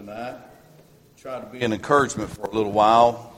tonight. Try to be an encouragement for a little while.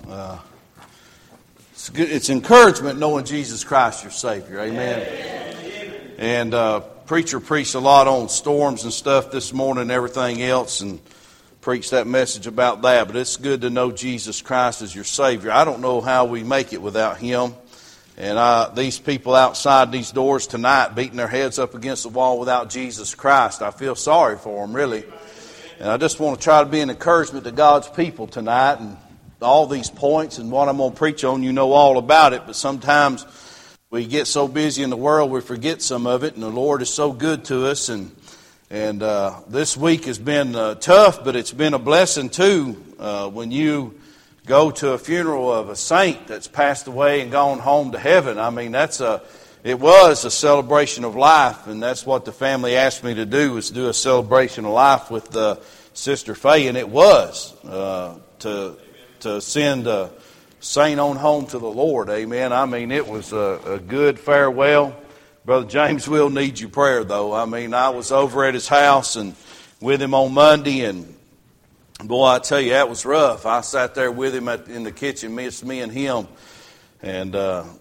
It's encouragement knowing Jesus Christ your Savior. Amen. And preacher preached a lot on storms and stuff this morning and everything else, and preached that message about that. But it's good to know Jesus Christ as your Savior. I don't know how we make it without Him. And these people outside these doors tonight beating their heads up against the wall without Jesus Christ, I feel sorry for them, really. And I just want to try to be an encouragement to God's people tonight. And all these points and what I'm going to preach on, you know all about it. But sometimes we get so busy in the world we forget some of it. And the Lord is so good to us. And this week has been tough, but it's been a blessing too when you go to a funeral of a saint that's passed away and gone home to heaven. I mean, it was a celebration of life, and that's what the family asked me to do, was do a celebration of life with Sister Faye, and it was to send a saint on home to the Lord. Amen. I mean, it was a good farewell. Brother James will need your prayer, though. I mean, I was over at his house and with him on Monday, and boy, I tell you, that was rough. I sat there with him in the kitchen, me and him, and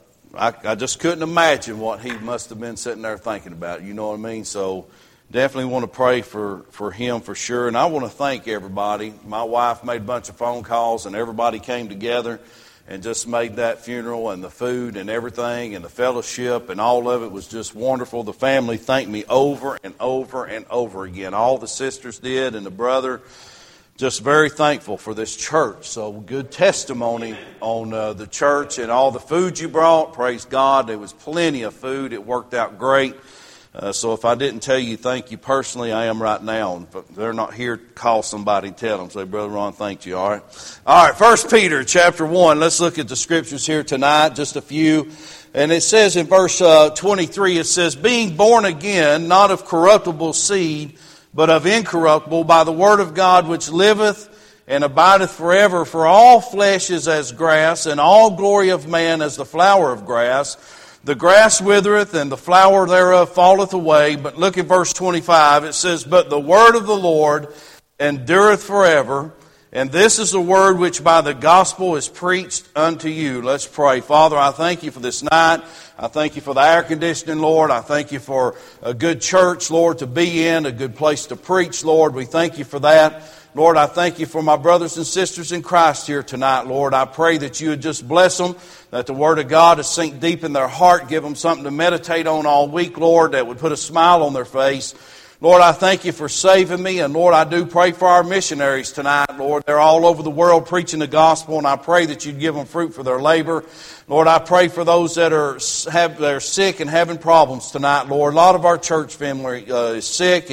I just couldn't imagine what he must have been sitting there thinking about. You know what I mean? So definitely want to pray for him for sure. And I want to thank everybody. My wife made a bunch of phone calls, and everybody came together and just made that funeral and the food and everything and the fellowship, and all of it was just wonderful. The family thanked me over and over and over again. All the sisters did, and the brother. Just very thankful for this church. So good testimony on the church and all the food you brought. Praise God. There was plenty of food. It worked out great. So if I didn't tell you thank you personally, I am right now. If they're not here, call somebody and tell them. Say, Brother Ron, thank you. All right. All right. 1 Peter chapter 1. Let's look at the scriptures here tonight. Just a few. And it says in verse 23, it says, being born again, not of corruptible seed, but of incorruptible, by the word of God which liveth and abideth forever. For all flesh is as grass, and all glory of man as the flower of grass. The grass withereth, and the flower thereof falleth away. But look at verse 25. It says, but the word of the Lord endureth forever. And this is the word which by the gospel is preached unto you. Let's pray. Father, I thank you for this night. I thank you for the air conditioning, Lord. I thank you for a good church, Lord, to be in, a good place to preach, Lord. We thank you for that. Lord, I thank you for my brothers and sisters in Christ here tonight, Lord. I pray that you would just bless them, that the Word of God would sink deep in their heart, give them something to meditate on all week, Lord, that would put a smile on their face. Lord, I thank you for saving me, and Lord, I do pray for our missionaries tonight, Lord. They're all over the world preaching the gospel, and I pray that you'd give them fruit for their labor. Lord, I pray for those that are sick and having problems tonight, Lord. A lot of our church family is sick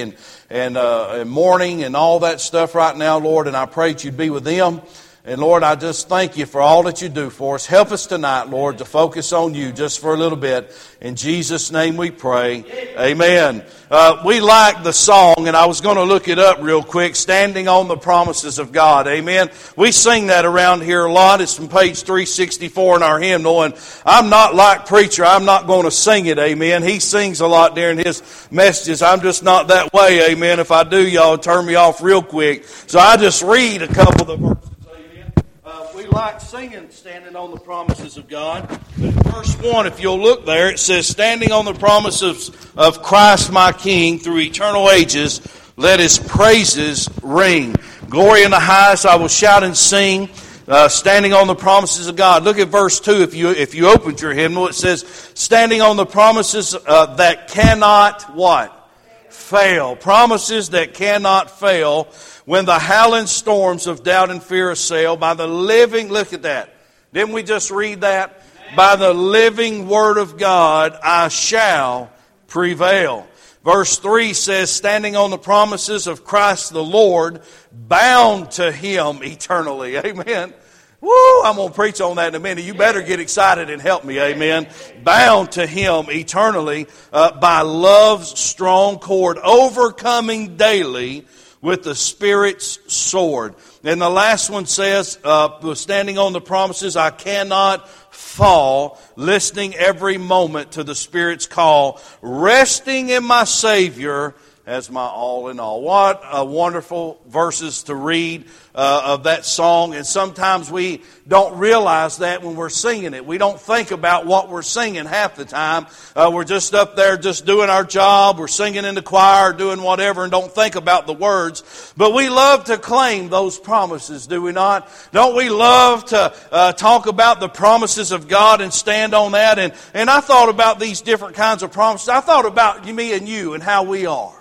and mourning and all that stuff right now, Lord, and I pray that you'd be with them. And Lord, I just thank you for all that you do for us. Help us tonight, Lord, to focus on you just for a little bit. In Jesus' name we pray. Amen. We like the song, and I was going to look it up real quick, Standing on the Promises of God. Amen. We sing that around here a lot. It's from page 364 in our hymnal, and I'm not like preacher. I'm not going to sing it. Amen. He sings a lot during his messages. I'm just not that way. Amen. If I do, y'all turn me off real quick. So I just read a couple of the verses. We like singing Standing on the Promises of God. But verse 1, if you'll look there, it says, standing on the promises of Christ my King through eternal ages, let his praises ring. Glory in the highest I will shout and sing, standing on the promises of God. Look at verse 2. If you opened your hymnal, it says, standing on the promises that cannot what? Fail. Promises that cannot fail. When the howling storms of doubt and fear assail, by the living, look at that. Didn't we just read that? By the living word of God, I shall prevail. Verse 3 says, standing on the promises of Christ the Lord, bound to Him eternally. Amen. Woo, I'm going to preach on that in a minute. You better get excited and help me. Amen. Bound to Him eternally by love's strong cord, overcoming daily with the Spirit's sword. And the last one says, standing on the promises, I cannot fall, listening every moment to the Spirit's call, resting in my Savior as my all in all. What a wonderful verses to read of that song. And sometimes we don't realize that when we're singing it. We don't think about what we're singing half the time. We're just up there just doing our job. We're singing in the choir, doing whatever, and don't think about the words. But we love to claim those promises, do we not? Don't we love to talk about the promises of God and stand on that? And I thought about these different kinds of promises. I thought about me and you and how we are.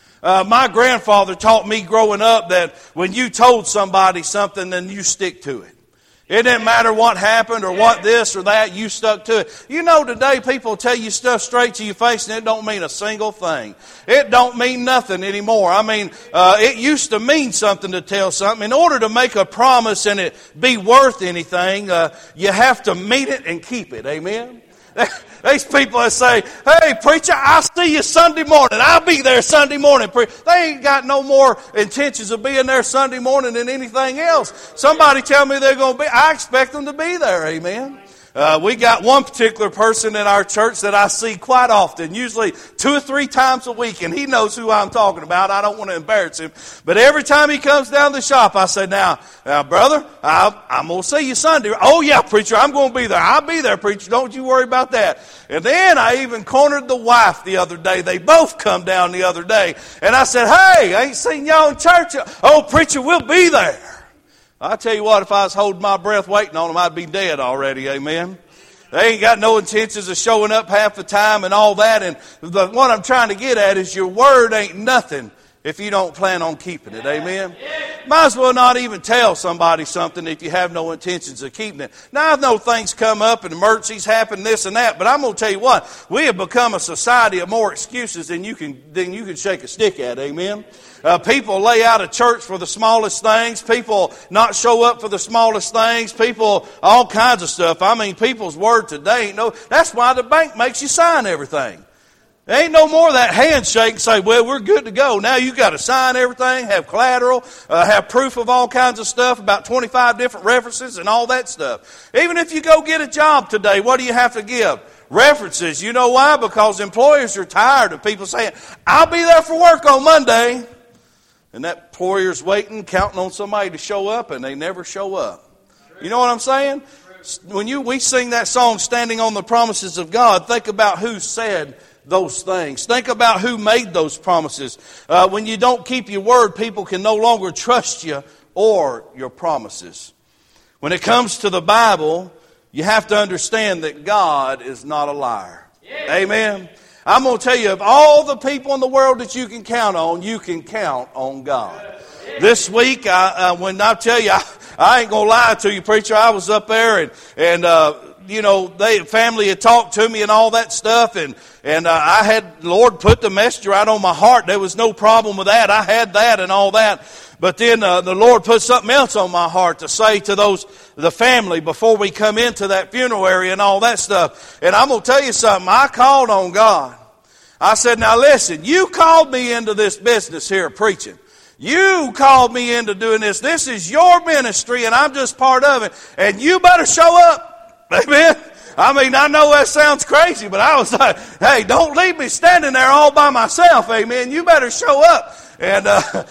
My grandfather taught me growing up that when you told somebody something, then you stick to it. It didn't matter what happened or what this or that, you stuck to it. You know, today people tell you stuff straight to your face and it don't mean a single thing. It don't mean nothing anymore. I mean, it used to mean something to tell something. In order to make a promise and it be worth anything, you have to mean it and keep it. Amen? These people that say, hey, preacher, I'll see you Sunday morning. I'll be there Sunday morning. They ain't got no more intentions of being there Sunday morning than anything else. Somebody tell me they're going to be. I expect them to be there. Amen. We got one particular person in our church that I see quite often, usually 2 or 3 times a week, and he knows who I'm talking about. I don't want to embarrass him. But every time he comes down the shop, I say, now brother, I'm going to see you Sunday. Oh, yeah, preacher, I'm going to be there. I'll be there, preacher. Don't you worry about that. And then I even cornered the wife the other day. They both come down the other day. And I said, hey, I ain't seen y'all in church. Oh, preacher, we'll be there. I tell you what, if I was holding my breath waiting on them, I'd be dead already, amen? They ain't got no intentions of showing up half the time and all that. And what I'm trying to get at is your word ain't nothing if you don't plan on keeping it, amen? Might as well not even tell somebody something if you have no intentions of keeping it. Now, I know things come up and emergencies happen, this and that, but I'm going to tell you what, we have become a society of more excuses than you can shake a stick at, amen? People lay out of church for the smallest things. People not show up for the smallest things. People, all kinds of stuff. I mean, people's word today ain't no. That's why the bank makes you sign everything. There ain't no more of that handshake and say, well, we're good to go. Now you got to sign everything, have collateral, have proof of all kinds of stuff, about 25 different references and all that stuff. Even if you go get a job today, what do you have to give? References. You know why? Because employers are tired of people saying, I'll be there for work on Monday. And that employer's waiting, counting on somebody to show up, and they never show up. You know what I'm saying? When we sing that song, Standing on the Promises of God, think about who said those things. Think about who made those promises. When you don't keep your word, people can no longer trust you or your promises. When it comes to the Bible, you have to understand that God is not a liar. Amen. I'm going to tell you, of all the people in the world that you can count on, you can count on God. This week, when I tell you, I ain't going to lie to you, preacher, I was up there and you know, family had talked to me and all that stuff, and I had, the Lord put the message right on my heart. There was no problem with that. I had that and all that. But then the Lord put something else on my heart to say to the family before we come into that funeral area and all that stuff. And I'm going to tell you something. I called on God. I said, now listen, you called me into this business here preaching. You called me into doing this. This is your ministry and I'm just part of it. And you better show up. Amen. I mean, I know that sounds crazy, but I was like, hey, don't leave me standing there all by myself. Amen. You better show up. And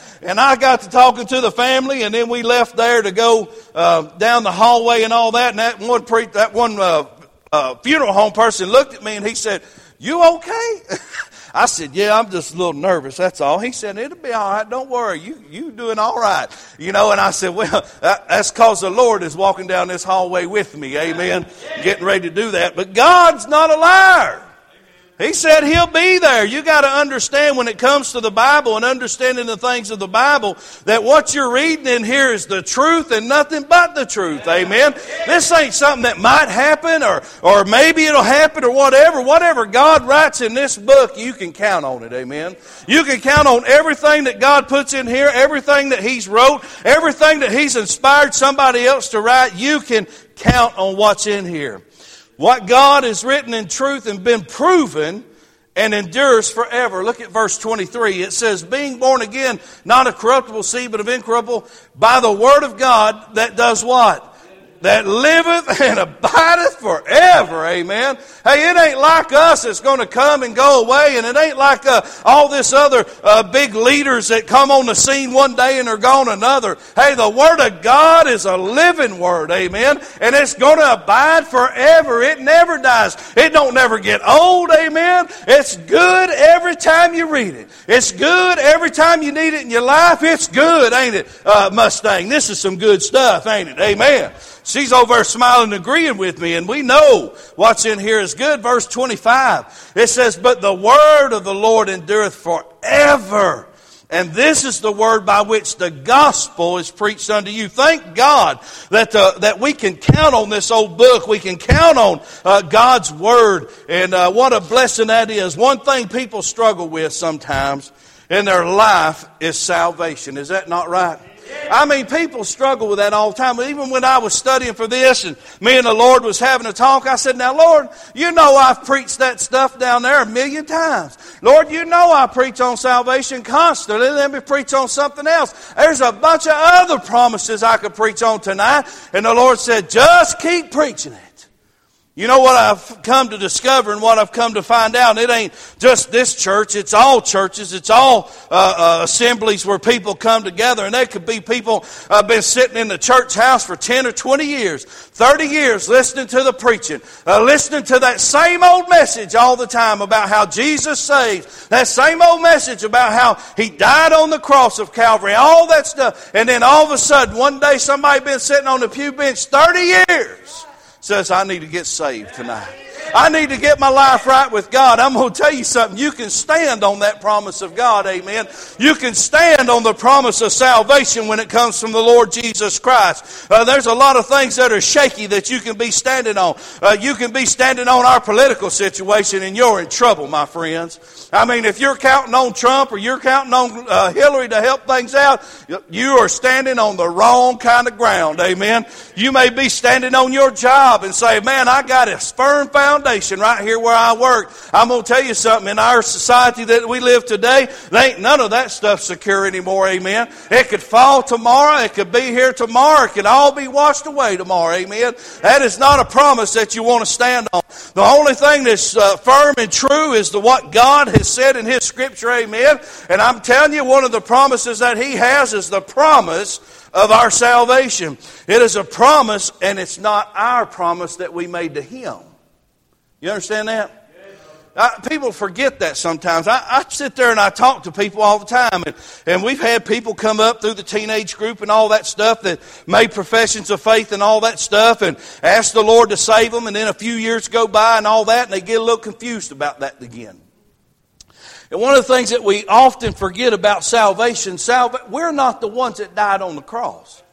I got to talking to the family, and then we left there to go down the hallway and all that. And that one funeral home person looked at me and he said, "You okay?" I said, "Yeah, I'm just a little nervous, that's all." He said, "It'll be all right. Don't worry. You doing all right." You know, and I said, well, that's because the Lord is walking down this hallway with me. Amen. Getting ready to do that. But God's not a liar. He said He'll be there. You got to understand when it comes to the Bible and understanding the things of the Bible that what you're reading in here is the truth and nothing but the truth. Amen. This ain't something that might happen or maybe it'll happen or whatever. Whatever God writes in this book, you can count on it. Amen. You can count on everything that God puts in here, everything that He's wrote, everything that He's inspired somebody else to write. You can count on what's in here. What God has written in truth and been proven and endures forever. Look at verse 23. It says, being born again, not of corruptible seed, but of incorruptible, by the word of God that does what? that liveth and abideth forever. Amen. Hey, it ain't like us that's going to come and go away, and it ain't like all this other big leaders that come on the scene one day and are gone another. Hey, the Word of God is a living Word. Amen. And it's going to abide forever. It never dies. It don't never get old. Amen. It's good every time you read it. It's good every time you need it in your life. It's good, ain't it, Mustang? This is some good stuff, ain't it? Amen. She's over there smiling and agreeing with me, and we know what's in here is good. Verse 25, it says, but the word of the Lord endureth forever. And this is the word by which the gospel is preached unto you. Thank God that we can count on this old book. We can count on God's word. And what a blessing that is. One thing people struggle with sometimes in their life is salvation. Is that not right? I mean, people struggle with that all the time. Even when I was studying for this and me and the Lord was having a talk, I said, now, Lord, you know I've preached that stuff down there 1,000,000 times. Lord, you know I preach on salvation constantly. Let me preach on something else. There's a bunch of other promises I could preach on tonight. And the Lord said, just keep preaching it. You know what I've come to discover and what I've come to find out? It ain't just this church. It's all churches. It's all assemblies where people come together. And there could be people been sitting in the church house for 10 or 20 years, 30 years listening to the preaching, listening to that same old message all the time about how Jesus saves, that same old message about how He died on the cross of Calvary, all that stuff. And then all of a sudden, one day somebody been sitting on the pew bench 30 years. Says, I need to get saved tonight. I need to get my life right with God. I'm going to tell you something. You can stand on that promise of God. Amen. You can stand on the promise of salvation when it comes from the Lord Jesus Christ. There's a lot of things that are shaky that you can be standing on. You can be standing on our political situation and you're in trouble, my friends. I mean, if you're counting on Trump or you're counting on Hillary to help things out, you are standing on the wrong kind of ground. Amen. You may be standing on your job and say, man, I got a firm foundation right here where I work. I'm going to tell you something. In our society that we live today, there ain't none of that stuff secure anymore. Amen. It could fall tomorrow. It could be here tomorrow. It could all be washed away tomorrow. Amen. That is not a promise that you want to stand on. The only thing that's firm and true is what God has said in His Scripture. Amen. And I'm telling you, one of the promises that He has is the promise of our salvation. It is a promise, and it's not our promise that we made to Him. You understand that? People forget that sometimes. I sit there and I talk to people all the time. And we've had people come up through the teenage group and all that stuff that made professions of faith and all that stuff and ask the Lord to save them. And then a few years go by and all that, and they get a little confused about that again. And one of the things that we often forget about salvation, we're not the ones that died on the cross.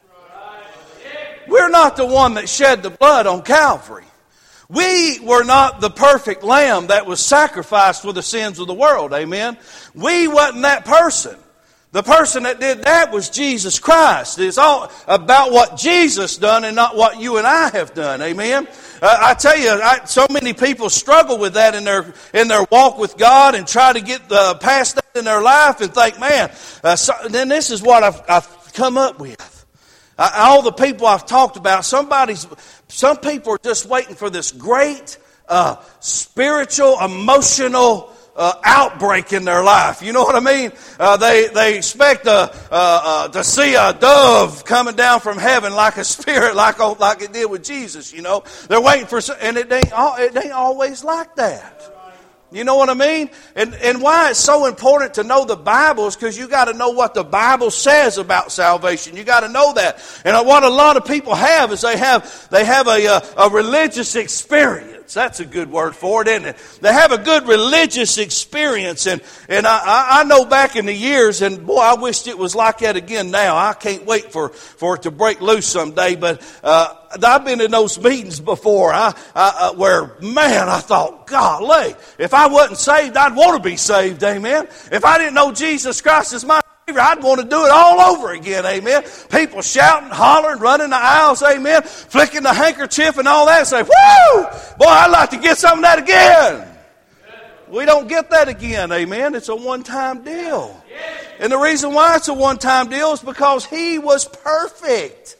We're not the one that shed the blood on Calvary. We were not the perfect lamb that was sacrificed for the sins of the world. Amen. We wasn't that person. The person that did that was Jesus Christ. It's all about what Jesus done and not what you and I have done. Amen. I tell you, so many people struggle with that in their walk with God and try to get past that in their life and think, man, then this is what I've come up with. All the people I've talked about, some people are just waiting for this great spiritual, emotional outbreak in their life. You know what I mean? They expect to see a dove coming down from heaven like a spirit, like it did with Jesus. You know, they're waiting for, and it ain't always like that. You know what I mean? And why it's so important to know the Bible is because you got to know what the Bible says about salvation. You got to know that. And what a lot of people have is they have a religious experience. That's a good word for it, isn't it? They have a good religious experience. And I know back in the years, and boy, I wished it was like that again now. I can't wait for it to break loose someday. But I've been in those meetings before where, man, I thought, golly, if I wasn't saved, I'd want to be saved, amen. If I didn't know Jesus Christ as my Savior, I'd want to do it all over again, amen. People shouting, hollering, running the aisles, amen, flicking the handkerchief and all that, and say, whoo, boy, I'd like to get some of that again. We don't get that again, amen. It's a one-time deal. And the reason why it's a one-time deal is because He was perfect.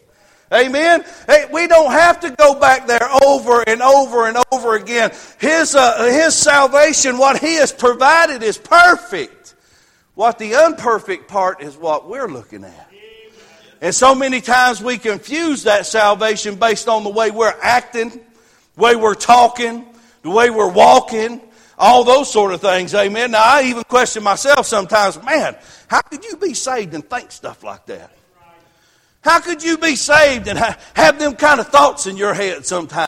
Amen? Hey, we don't have to go back there over and over and over again. His salvation, what He has provided is perfect. What the imperfect part is what we're looking at. And so many times we confuse that salvation based on the way we're acting, the way we're talking, the way we're walking, all those sort of things. Amen? Now, I even question myself sometimes, man, how could you be saved and think stuff like that? How could you be saved and have them kind of thoughts in your head sometimes?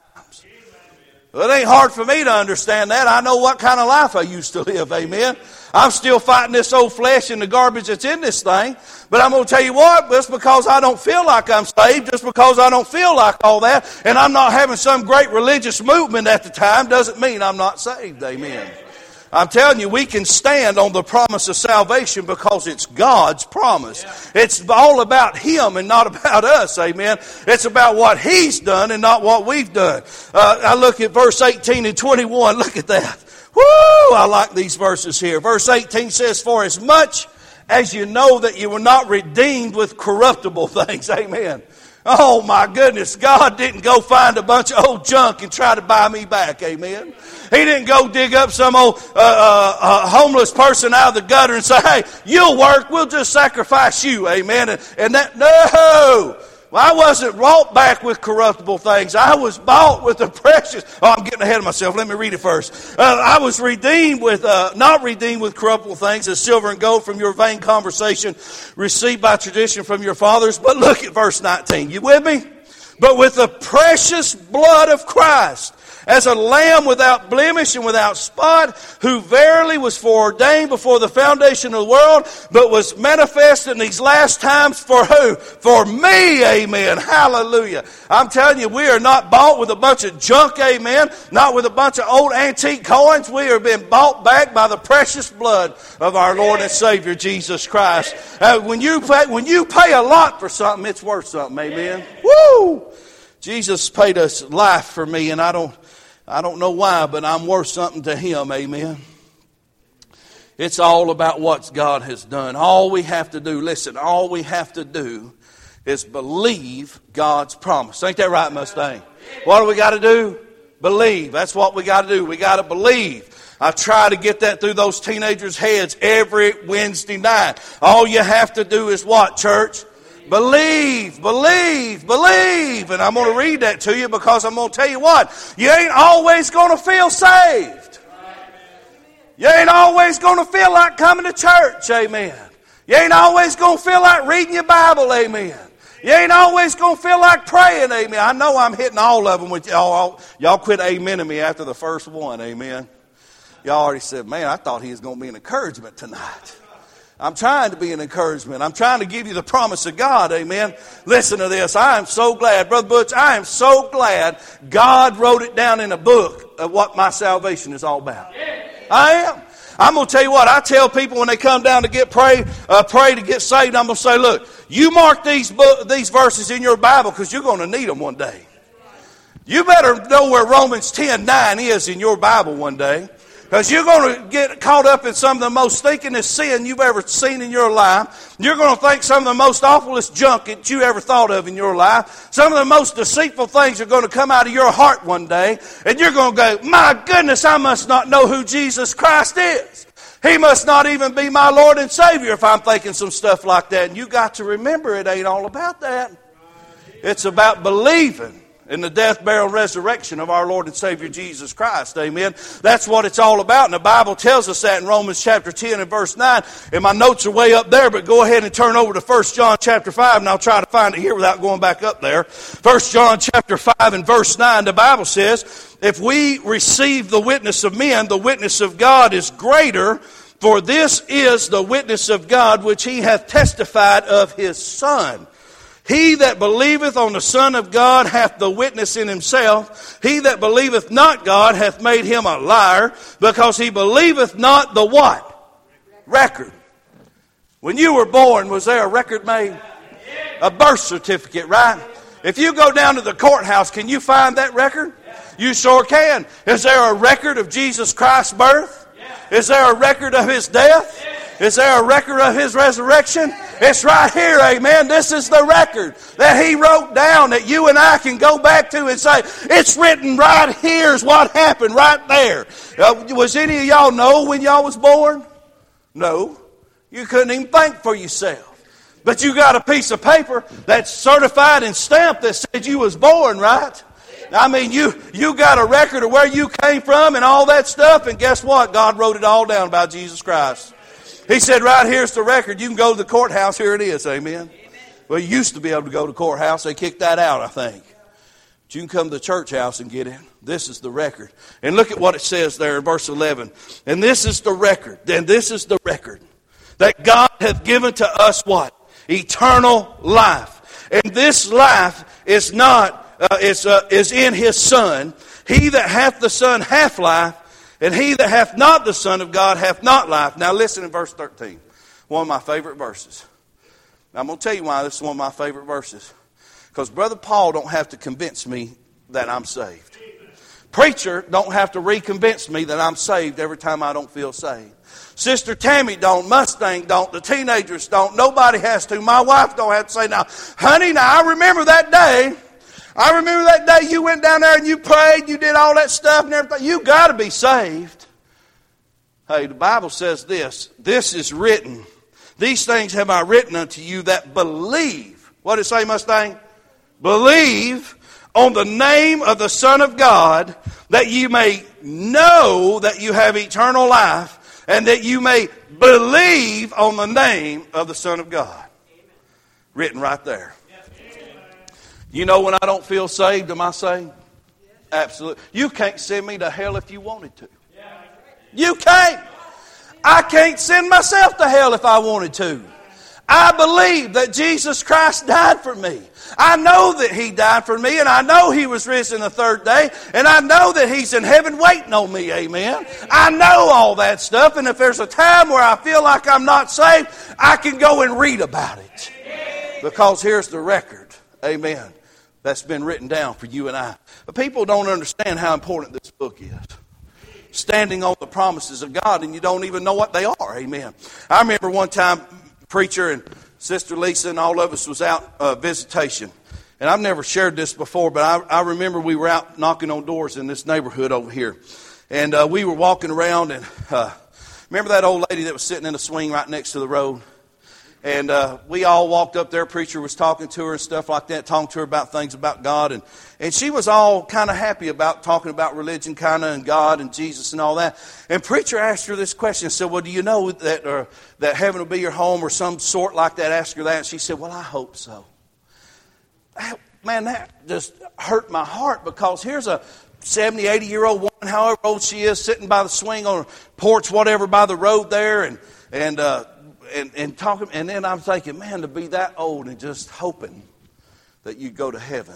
Well, it ain't hard for me to understand that. I know what kind of life I used to live, amen. I'm still fighting this old flesh and the garbage that's in this thing. But I'm going to tell you what, just because I don't feel like I'm saved, just because I don't feel like all that, and I'm not having some great religious movement at the time, doesn't mean I'm not saved, amen. I'm telling you, we can stand on the promise of salvation because it's God's promise. It's all about Him and not about us, amen. It's about what He's done and not what we've done. I look at verse 18 and 21. Look at that. Woo! I like these verses here. Verse 18 says, "For as much as you know that you were not redeemed with corruptible things." Amen. Oh my goodness, God didn't go find a bunch of old junk and try to buy me back, amen. He didn't go dig up some old homeless person out of the gutter and say, hey, you'll work, we'll just sacrifice you, amen. And that, no! Well, I wasn't bought back with corruptible things. I was bought with the precious. Oh, I'm getting ahead of myself. Let me read it first. I was redeemed with, not redeemed with corruptible things, as silver and gold from your vain conversation received by tradition from your fathers. But look at verse 19. You with me? But with the precious blood of Christ, as a lamb without blemish and without spot, who verily was foreordained before the foundation of the world, but was manifest in these last times for who? For me, amen. Hallelujah. I'm telling you, we are not bought with a bunch of junk, amen. Not with a bunch of old antique coins. We are being bought back by the precious blood of our Lord and Savior, Jesus Christ. When you pay a lot for something, it's worth something, amen. Woo! Jesus paid us life for me, and I don't know why, but I'm worth something to Him, amen. It's all about what God has done. All we have to do, listen, all we have to do is believe God's promise. Ain't that right, Mustang? What do we got to do? Believe. That's what we got to do. We got to believe. I try to get that through those teenagers' heads every Wednesday night. All you have to do is what, church? Believe, believe, believe. And I'm going to read that to you because I'm going to tell you what. You ain't always going to feel saved. You ain't always going to feel like coming to church, amen. You ain't always going to feel like reading your Bible, amen. You ain't always going to feel like praying, amen. I know I'm hitting all of them with y'all. Y'all quit amening me after the first one, amen. Y'all already said, man, I thought he was going to be an encouragement tonight. I'm trying to be an encouragement. I'm trying to give you the promise of God, amen. Listen to this. I am so glad, Brother Butch, I am so glad God wrote it down in a book of what my salvation is all about. I am. I'm going to tell you what, I tell people when they come down to pray to get saved, I'm going to say, look, you mark these verses in your Bible because you're going to need them one day. You better know where Romans 10:9 is in your Bible one day. Because you're going to get caught up in some of the most thinkingest sin you've ever seen in your life. You're going to think some of the most awfulest junk that you ever thought of in your life. Some of the most deceitful things are going to come out of your heart one day. And you're going to go, my goodness, I must not know who Jesus Christ is. He must not even be my Lord and Savior if I'm thinking some stuff like that. And you got to remember it ain't all about that. It's about believing in the death, burial, and resurrection of our Lord and Savior Jesus Christ. Amen. That's what it's all about. And the Bible tells us that in Romans chapter 10 and verse 9. And my notes are way up there, but go ahead and turn over to 1 John chapter 5, and I'll try to find it here without going back up there. 1 John chapter 5 and verse 9, the Bible says, if we receive the witness of men, the witness of God is greater, for this is the witness of God which He hath testified of His Son. He that believeth on the Son of God hath the witness in himself. He that believeth not God hath made him a liar, because he believeth not the what? Record. When you were born, was there a record made? A birth certificate, right? If you go down to the courthouse, can you find that record? You sure can. Is there a record of Jesus Christ's birth? Is there a record of His death? Is there a record of His resurrection? It's right here, amen. This is the record that He wrote down that you and I can go back to and say, it's written right here is what happened right there. Was any of y'all know when y'all was born? No. You couldn't even think for yourself. But you got a piece of paper that's certified and stamped that said you was born, right? I mean, you got a record of where you came from and all that stuff, and guess what? God wrote it all down about Jesus Christ. He said, right here's the record. You can go to the courthouse. Here it is, amen. Well, you used to be able to go to the courthouse. They kicked that out, I think. But you can come to the church house and get it. This is the record. And look at what it says there in verse 11. And this is the record. Then this is the record. That God hath given to us what? Eternal life. And this life is not is in His Son. He that hath the Son hath life, and he that hath not the Son of God hath not life. Now listen in verse 13. One of my favorite verses. Now I'm going to tell you why this is one of my favorite verses. Because Brother Paul don't have to convince me that I'm saved. Preacher don't have to reconvince me that I'm saved every time I don't feel saved. Sister Tammy don't. Mustang don't. The teenagers don't. Nobody has to. My wife don't have to say, now, honey, now I remember that day. I remember that day you went down there and you prayed, you did all that stuff and everything. You got to be saved. Hey, the Bible says this. This is written. These things have I written unto you that believe. What did it say, Mustang? Believe on the name of the Son of God, that you may know that you have eternal life, and that you may believe on the name of the Son of God. Written right there. You know when I don't feel saved, am I saved? Absolutely. You can't send me to hell if you wanted to. You can't. I can't send myself to hell if I wanted to. I believe that Jesus Christ died for me. I know that He died for me, and I know He was risen the third day, and I know that He's in heaven waiting on me, amen. I know all that stuff, and if there's a time where I feel like I'm not saved, I can go and read about it. Because here's the record, amen, that's been written down for you and I. But people don't understand how important this book is. Standing on the promises of God, and you don't even know what they are, amen. I remember one time, preacher and Sister Lisa and all of us was out visitation. And I've never shared this before, but I remember we were out knocking on doors in this neighborhood over here. And we were walking around, and remember that old lady that was sitting in a swing right next to the road? And we all walked up there. Preacher was talking to her and stuff like that, talking to her about things about God. And she was all kind of happy about talking about religion kind of and God and Jesus and all that. And preacher asked her this question. Said, well, do you know that heaven will be your home or some sort like that? Asked her that. And she said, well, I hope so. Man, that just hurt my heart, because here's a 70, 80-year-old woman, however old she is, sitting by the swing on a porch, whatever, by the road there, and talking, and then I'm thinking, man, to be that old and just hoping that you go to heaven.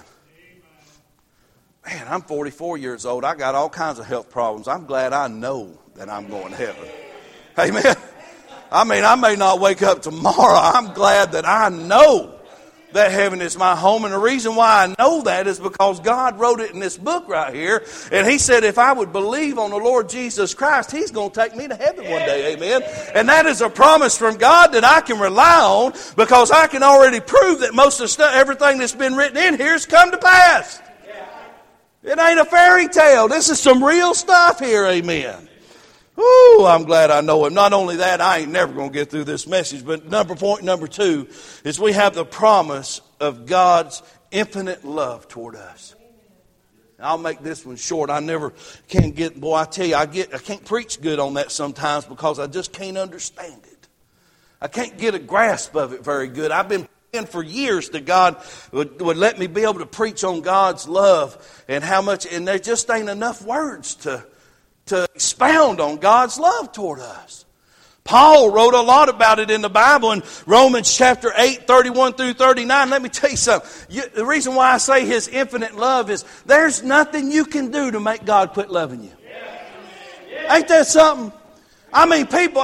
Man, I'm 44 years old. I got all kinds of health problems. I'm glad I know that I'm going to heaven. Amen. I mean, I may not wake up tomorrow. I'm glad that I know that heaven is my home. And the reason why I know that is because God wrote it in this book right here. And He said if I would believe on the Lord Jesus Christ, He's going to take me to heaven one day. Amen. And that is a promise from God that I can rely on, because I can already prove that most of the stuff, everything that's been written in here has come to pass. It ain't a fairy tale. This is some real stuff here. Amen. Ooh, I'm glad I know Him. Not only that, I ain't never going to get through this message, but point number 2 is we have the promise of God's infinite love toward us. I'll make this one short. I never can get, boy, I tell you, I can't preach good on that sometimes because I just can't understand it. I can't get a grasp of it very good. I've been praying for years that God would let me be able to preach on God's love and how much, and there just ain't enough words to expound on God's love toward us. Paul wrote a lot about it in the Bible in Romans chapter 8, 31 through 39. Let me tell you something. The reason why I say His infinite love is there's nothing you can do to make God quit loving you. Ain't that something? I mean, people,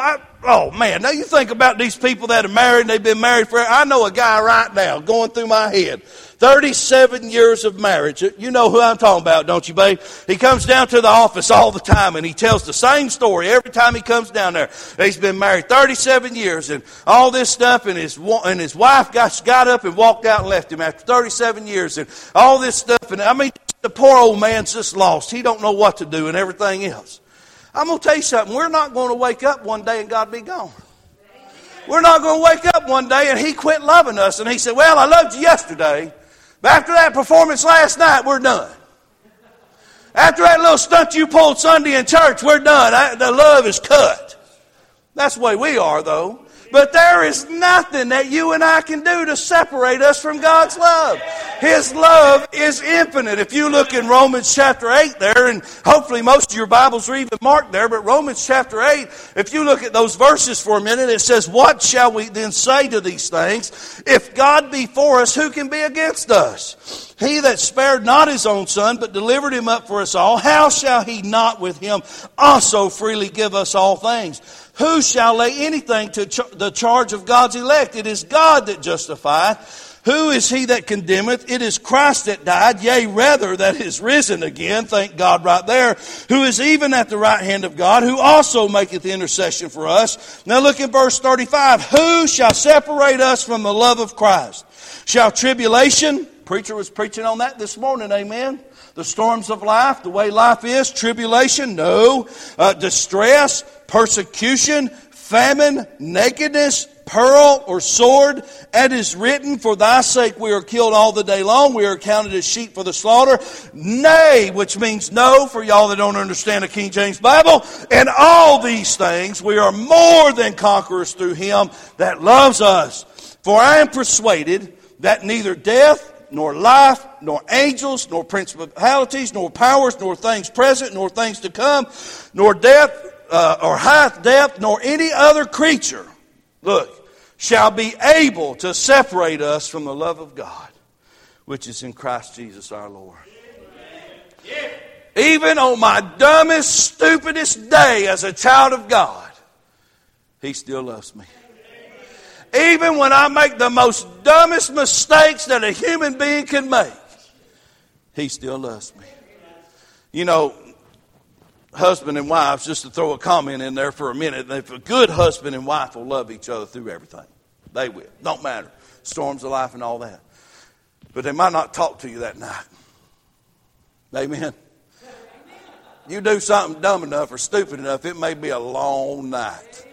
Oh, man. Now you think about these people that are married and they've been married forever. I know a guy right now going through my head. 37 years of marriage. You know who I'm talking about, don't you, babe? He comes down to the office all the time and he tells the same story every time he comes down there. He's been married 37 years and all this stuff, and his wife got up and walked out and left him after 37 years and all this stuff. And I mean, the poor old man's just lost. He don't know what to do and everything else. I'm going to tell you something. We're not going to wake up one day and God be gone. We're not going to wake up one day and He quit loving us and He said, well, I loved you yesterday, but after that performance last night, we're done. After that little stunt you pulled Sunday in church, we're done. The love is cut. That's the way we are, though. But there is nothing that you and I can do to separate us from God's love. His love is infinite. If you look in Romans chapter 8 there, and hopefully most of your Bibles are even marked there, but Romans chapter 8, if you look at those verses for a minute, it says, what shall we then say to these things? If God be for us, who can be against us? He that spared not His own Son, but delivered Him up for us all, how shall He not with Him also freely give us all things? Who shall lay anything to the charge of God's elect? It is God that justifieth. Who is he that condemneth? It is Christ that died, yea, rather that is risen again, thank God right there, who is even at the right hand of God, who also maketh intercession for us. Now look at verse 35. Who shall separate us from the love of Christ? Shall tribulation? Preacher was preaching on that this morning, amen. The storms of life, the way life is, tribulation, no. Distress, persecution, famine, nakedness, peril, or sword. And is written, for thy sake we are killed all the day long. We are counted as sheep for the slaughter. Nay, which means no, for y'all that don't understand the King James Bible. And all these things we are more than conquerors through Him that loves us. For I am persuaded that neither death, nor life, nor angels, nor principalities, nor powers, nor things present, nor things to come, nor death, or height, depth, nor any other creature, look, shall be able to separate us from the love of God, which is in Christ Jesus our Lord. Yeah. Even on my dumbest, stupidest day as a child of God, He still loves me. Even when I make the most dumbest mistakes that a human being can make, He still loves me. You know, husband and wives, just to throw a comment in there for a minute, if a good husband and wife will love each other through everything, they will. Don't matter. Storms of life and all that. But they might not talk to you that night. Amen. You do something dumb enough or stupid enough, it may be a long night.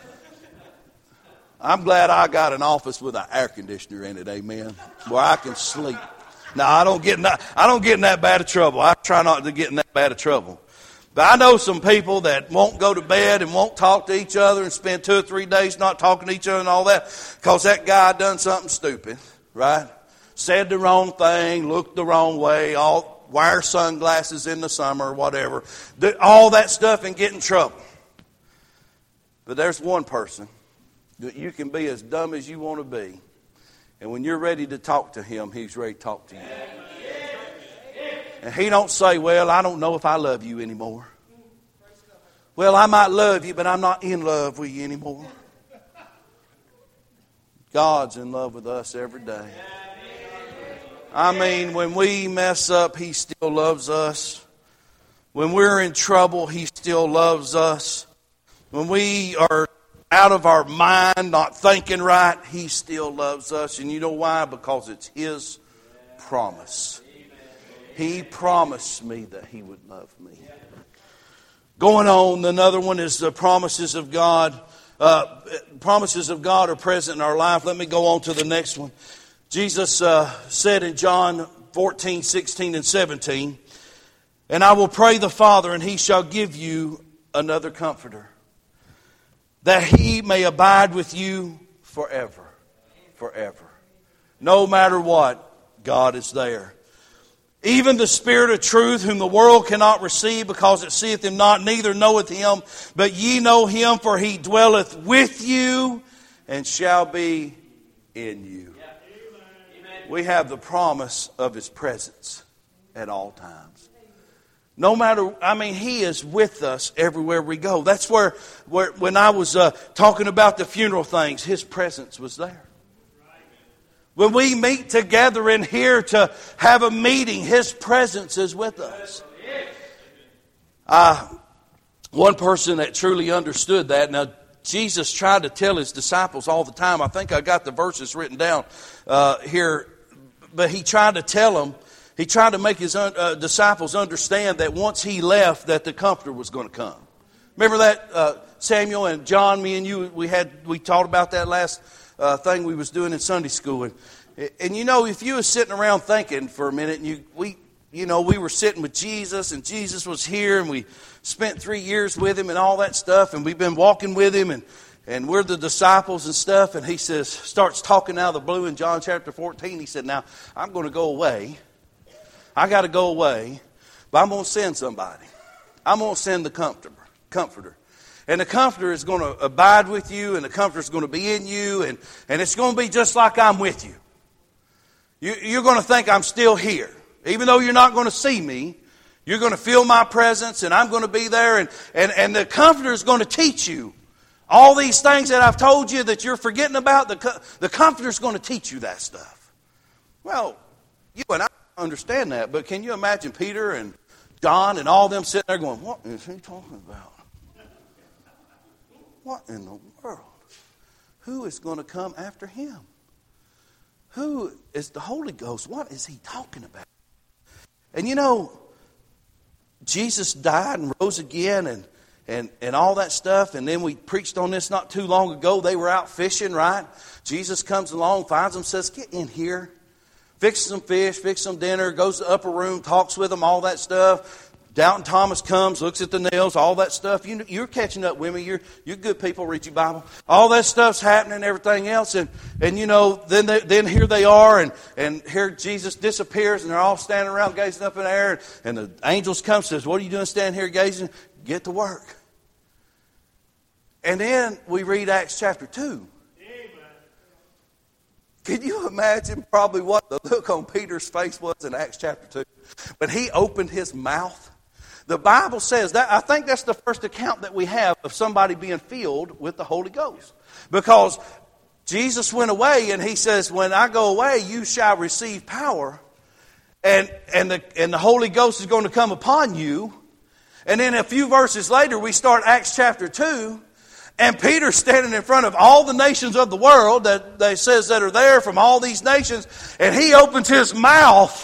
I'm glad I got an office with an air conditioner in it, amen, where I can sleep. Now, I don't get in that bad of trouble. I try not to get in that bad of trouble. But I know some people that won't go to bed and won't talk to each other and spend 2 or 3 days not talking to each other and all that because that guy done something stupid, right? Said the wrong thing, looked the wrong way, wear sunglasses in the summer or whatever. All that stuff and get in trouble. But there's one person that you can be as dumb as you want to be. And when you're ready to talk to Him, He's ready to talk to you. And He don't say, well, I don't know if I love you anymore. Well, I might love you, but I'm not in love with you anymore. God's in love with us every day. I mean, when we mess up, He still loves us. When we're in trouble, He still loves us. When we are out of our mind, not thinking right, He still loves us. And you know why? Because it's His promise. He promised me that He would love me. Going on, another one is the promises of God. Promises of God are present in our life. Let me go on to the next one. Jesus said in John 14, 16, and 17, and I will pray the Father, and He shall give you another Comforter, that He may abide with you forever. Forever. No matter what, God is there. Even the Spirit of truth, whom the world cannot receive, because it seeth Him not, neither knoweth Him. But ye know Him, for He dwelleth with you, and shall be in you. We have the promise of His presence at all times. No matter, He is with us everywhere we go. That's where when I was talking about the funeral things, His presence was there. When we meet together in here to have a meeting, His presence is with us. One person that truly understood that. Now, Jesus tried to tell His disciples all the time. I think I got the verses written down here. But He tried to tell them, He tried to make His disciples understand that once He left, that the Comforter was going to come. Remember that, Samuel and John, me and you, we talked about that last thing we was doing in Sunday school. And you know, if you were sitting around thinking for a minute, and we were sitting with Jesus, and Jesus was here, and we spent 3 years with Him and all that stuff, and we've been walking with Him, and we're the disciples and stuff, and He starts talking out of the blue in John chapter 14. He said, now, I'm going to go away. I got to go away, but I'm going to send somebody. I'm going to send the Comforter. And the Comforter is going to abide with you, and the Comforter is going to be in you, and it's going to be just like I'm with you. You're going to think I'm still here. Even though you're not going to see me, you're going to feel my presence, and I'm going to be there, and the Comforter is going to teach you all these things that I've told you that you're forgetting about. The Comforter is going to teach you that stuff. Well, you and I understand that, but can you imagine Peter and John and all them sitting there going, what is he talking about? What in the world? Who is going to come after him? Who is the Holy Ghost? What is he talking about? And you know, Jesus died and rose again and all that stuff. And then we preached on this not too long ago. They were out fishing, right? Jesus comes along, finds them, says, get in here. Fix some fish, fix some dinner, goes to the upper room, talks with them, all that stuff. Doubting Thomas comes, looks at the nails, all that stuff. You're catching up with me. You're good people, read your Bible. All that stuff's happening, everything else. And you know, then here they are, and here Jesus disappears, and they're all standing around gazing up in the air. And the angels come and says, what are you doing standing here gazing? Get to work. And then we read Acts chapter 2. Can you imagine probably what the look on Peter's face was in Acts chapter 2? When he opened his mouth. The Bible says that, I think that's the first account that we have of somebody being filled with the Holy Ghost. Because Jesus went away and He says, when I go away, you shall receive power. And the Holy Ghost is going to come upon you. And then a few verses later, we start Acts chapter 2. And Peter's standing in front of all the nations of the world that they says that are there from all these nations. And he opens his mouth.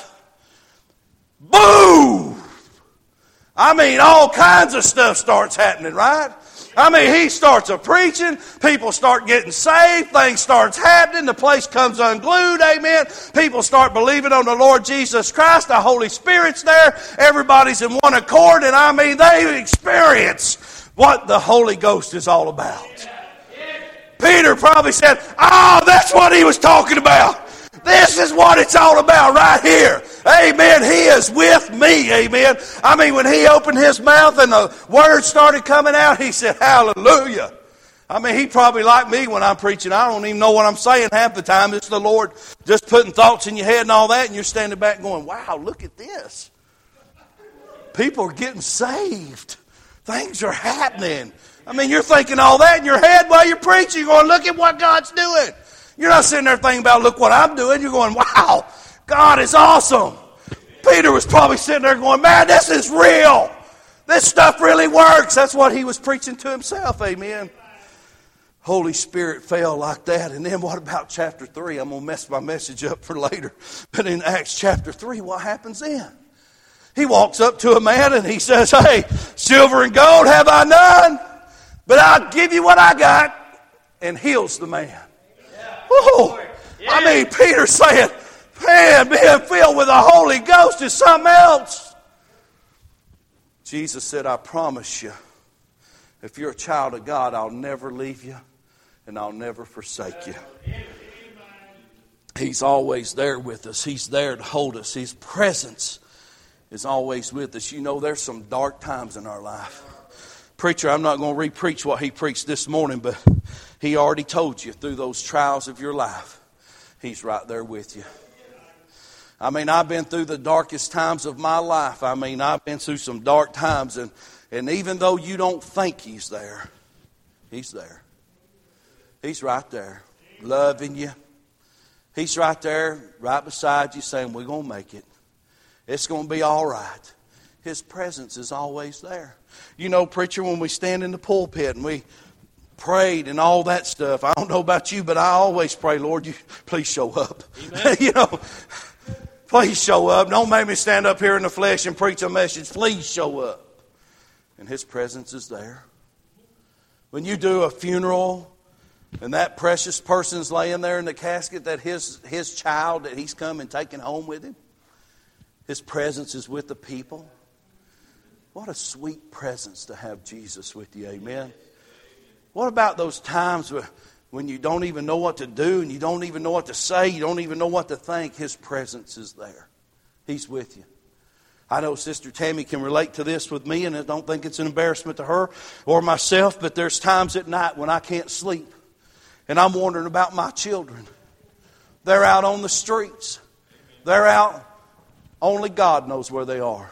Boom! I mean, all kinds of stuff starts happening, right? I mean, he starts a preaching. People start getting saved. Things starts happening. The place comes unglued. Amen. People start believing on the Lord Jesus Christ. The Holy Spirit's there. Everybody's in one accord. And I mean, they experience what the Holy Ghost is all about. Peter probably said, oh, that's what he was talking about. This is what it's all about right here. Amen. He is with me. Amen. I mean, when he opened his mouth and the words started coming out, he said, hallelujah. I mean, he probably like me when I'm preaching. I don't even know what I'm saying half the time. It's the Lord just putting thoughts in your head and all that, and you're standing back going, wow, look at this. People are getting saved. Things are happening. I mean, you're thinking all that in your head while you're preaching. You're going, look at what God's doing. You're not sitting there thinking about, look what I'm doing. You're going, wow, God is awesome. Peter was probably sitting there going, man, this is real. This stuff really works. That's what he was preaching to himself. Amen. Holy Spirit fell like that. And then what about chapter 3? I'm going to mess my message up for later. But in Acts chapter 3, what happens then? He walks up to a man and he says, hey, silver and gold have I none, but I'll give you what I got, and heals the man. Whoa. I mean, Peter's saying, man, being filled with the Holy Ghost is something else. Jesus said, I promise you, if you're a child of God, I'll never leave you and I'll never forsake you. He's always there with us. He's there to hold us. His presence is always with us. You know, there's some dark times in our life. Preacher, I'm not going to re-preach what he preached this morning, but he already told you through those trials of your life, he's right there with you. I mean, I've been through the darkest times of my life. I mean, I've been through some dark times. And even though you don't think He's there, He's there. He's right there, loving you. He's right there, right beside you, saying, we're going to make it. It's going to be all right. His presence is always there. You know, preacher, when we stand in the pulpit and we prayed and all that stuff, I don't know about you, but I always pray, Lord, you please show up. You know, please show up. Don't make me stand up here in the flesh and preach a message. Please show up. And His presence is there. When you do a funeral and that precious person's laying there in the casket, that his child that He's come and taken home with Him, His presence is with the people. What a sweet presence to have Jesus with you, amen. What about those times when you don't even know what to do and you don't even know what to say, you don't even know what to think? His presence is there. He's with you. I know Sister Tammy can relate to this with me, and I don't think it's an embarrassment to her or myself, but there's times at night when I can't sleep and I'm wondering about my children. They're out on the streets. They're out. Only God knows where they are.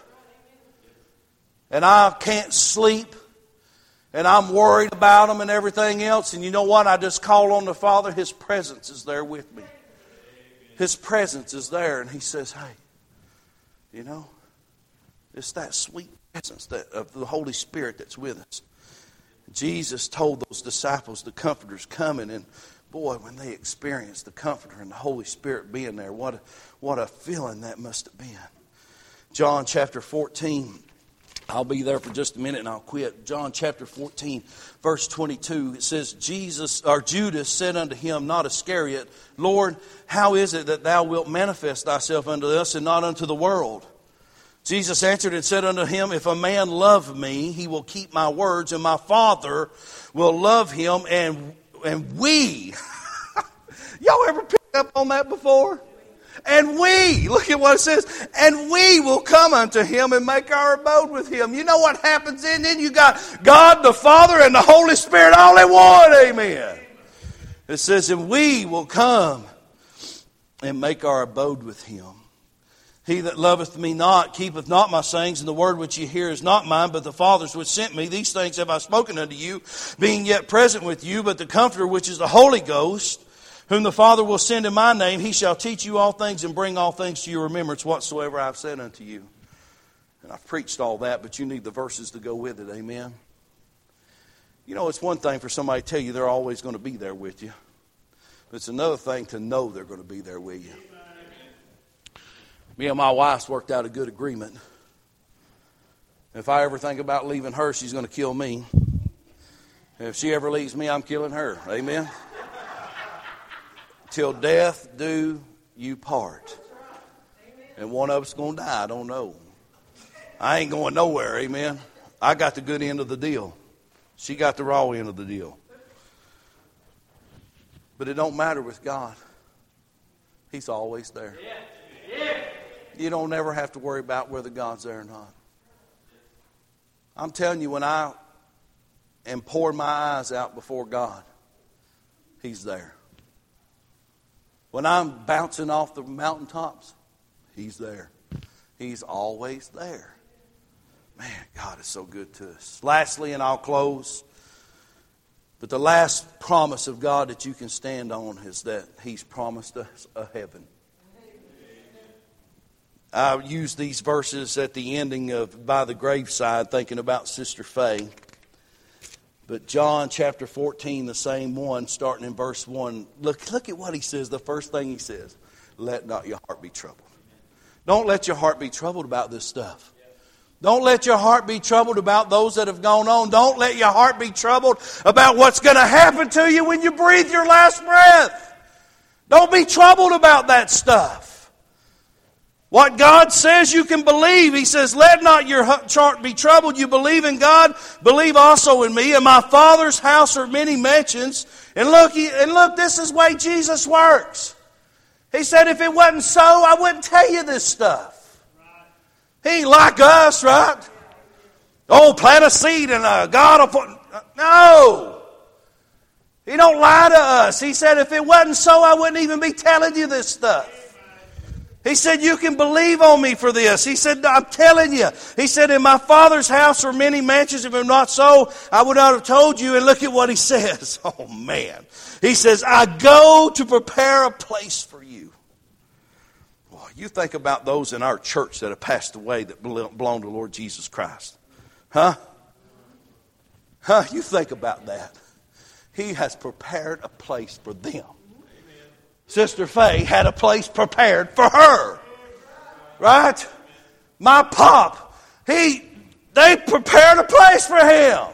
And I can't sleep. And I'm worried about them and everything else. And you know what? I just call on the Father. His presence is there with me. His presence is there. And He says, hey, you know, it's that sweet presence of the Holy Spirit that's with us. Jesus told those disciples the Comforter's coming. And boy, when they experienced the Comforter and the Holy Spirit being there, what a feeling that must have been. John chapter 14. I'll be there for just a minute and I'll quit. John chapter 14, verse 22. It says, Judas said unto Him, not Iscariot, Lord, how is it that Thou wilt manifest Thyself unto us and not unto the world? Jesus answered and said unto him, if a man love me, he will keep my words, and my Father will love him, and we. Y'all ever picked up on that before? And we, look at what it says, and we will come unto Him and make our abode with Him. You know what happens then? Then you got God the Father and the Holy Spirit all in one. Amen. It says, and we will come and make our abode with Him. He that loveth me not keepeth not my sayings, and the word which ye hear is not mine, but the Father's which sent me. These things have I spoken unto you, being yet present with you. But the Comforter, which is the Holy Ghost, whom the Father will send in my name, He shall teach you all things and bring all things to your remembrance whatsoever I have said unto you. And I've preached all that, but you need the verses to go with it. Amen. You know, it's one thing for somebody to tell you they're always going to be there with you. But it's another thing to know they're going to be there with you. Me and my wife's worked out a good agreement. If I ever think about leaving her, she's going to kill me. If she ever leaves me, I'm killing her. Amen. Till death do you part. And one of us going to die, I don't know. I ain't going nowhere, amen. I got the good end of the deal. She got the raw end of the deal. But it don't matter with God. He's always there. You don't ever have to worry about whether God's there or not. I'm telling you, when I am pouring my eyes out before God, He's there. When I'm bouncing off the mountaintops, He's there. He's always there. Man, God is so good to us. Lastly, and I'll close, but the last promise of God that you can stand on is that He's promised us a heaven. I use these verses at the ending of By the Graveside, thinking about Sister Faye. But John chapter 14, the same one, starting in verse 1. Look at what he says. The first thing he says, let not your heart be troubled. Don't let your heart be troubled about this stuff. Don't let your heart be troubled about those that have gone on. Don't let your heart be troubled about what's going to happen to you when you breathe your last breath. Don't be troubled about that stuff. What God says you can believe. He says, let not your heart be troubled. You believe in God, believe also in me. In my Father's house are many mansions. And look, this is the way Jesus works. He said, if it wasn't so, I wouldn't tell you this stuff. He ain't like us, right? Oh, plant a seed and God will put... No. He don't lie to us. He said, if it wasn't so, I wouldn't even be telling you this stuff. He said, you can believe on me for this. He said, I'm telling you. He said, in my Father's house are many mansions. If it not so, I would not have told you. And look at what he says. Oh, man. He says, I go to prepare a place for you. Boy, you think about those in our church that have passed away that belong to the Lord Jesus Christ. Huh? You think about that. He has prepared a place for them. Sister Faye had a place prepared for her. Right? My pop, they prepared a place for him.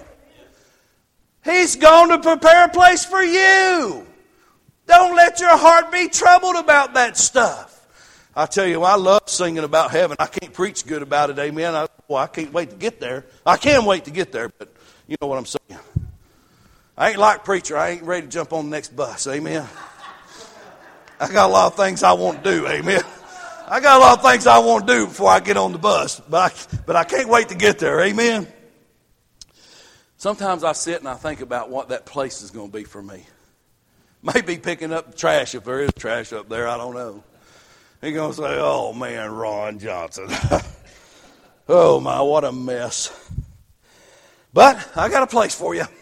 He's going to prepare a place for you. Don't let your heart be troubled about that stuff. I tell you, I love singing about heaven. I can't preach good about it, amen. I can't wait to get there. I can wait to get there, but you know what I'm saying. I ain't like preacher. I ain't ready to jump on the next bus, amen. I got a lot of things I want to do, amen. I got a lot of things I want to do before I get on the bus, but I can't wait to get there, amen. Sometimes I sit and I think about what that place is going to be for me. Maybe picking up the trash if there is trash up there, I don't know. He's going to say, oh man, Ron Johnson. Oh my, what a mess. But I got a place for you.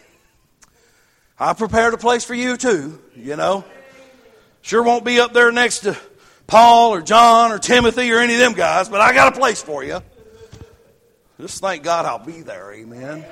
I prepared a place for you too, you know. Sure won't be up there next to Paul or John or Timothy or any of them guys, but I got a place for you. Just thank God I'll be there, amen.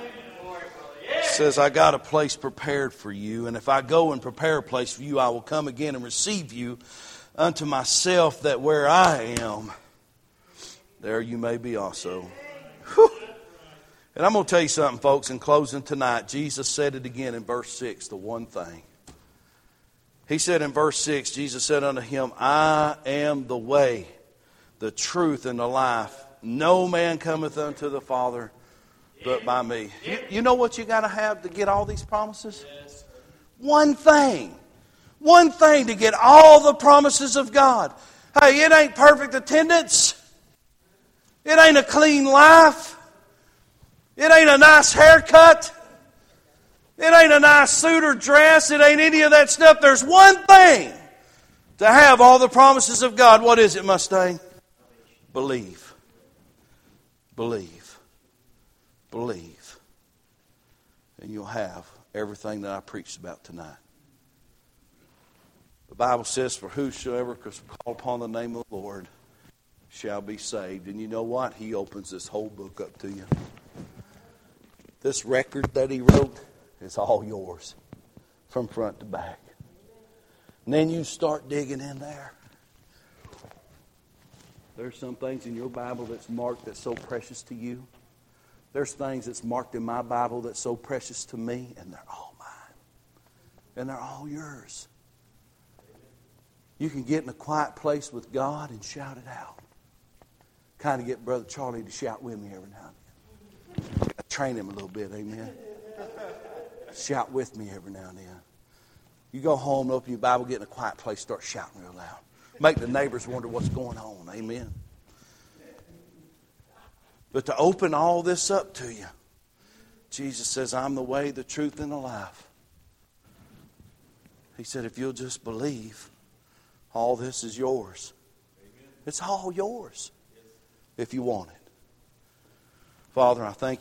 It says, I got a place prepared for you, and if I go and prepare a place for you, I will come again and receive you unto myself, that where I am, there you may be also. Whew. And I'm going to tell you something, folks, in closing tonight. Jesus said it again in verse 6, the one thing. He said in verse 6, Jesus said unto him, I am the way, the truth, and the life. No man cometh unto the Father but by me. You know what you got to have to get all these promises? One thing. One thing to get all the promises of God. Hey, it ain't perfect attendance. It ain't a clean life. It ain't a nice haircut. It ain't a nice suit or dress. It ain't any of that stuff. There's one thing to have all the promises of God. What is it, Mustang? Believe. Believe. Believe. And you'll have everything that I preached about tonight. The Bible says, for whosoever call upon the name of the Lord shall be saved. And you know what? He opens this whole book up to you. This record that he wrote, it's all yours from front to back. And then you start digging in there. There's some things in your Bible that's marked that's so precious to you. There's things that's marked in my Bible that's so precious to me, and they're all mine. And they're all yours. You can get in a quiet place with God and shout it out. Kind of get Brother Charlie to shout with me every now and then. Train him a little bit, amen. Shout with me every now and then. You go home, open your Bible, get in a quiet place, start shouting real loud. Make the neighbors wonder what's going on, amen. But to open all this up to you, Jesus says, I'm the way, the truth, and the life. He said, if you'll just believe, all this is yours. It's all yours if you want it. Father, I thank you.